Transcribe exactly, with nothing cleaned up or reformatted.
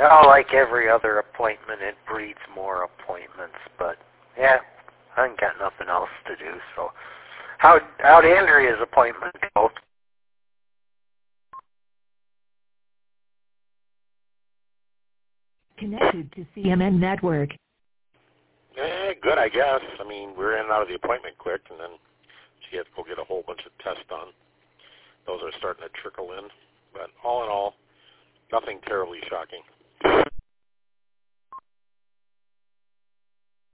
Well, like every other appointment, it breeds more appointments. But yeah, I ain't got nothing else to do. So, how how'd Andrea's appointment go? Connected to C M N Network. Eh, good, I guess. I mean, we were in and out of the appointment quick, and then she had to go get a whole bunch of tests done. Those are starting to trickle in. But all in all, nothing terribly shocking.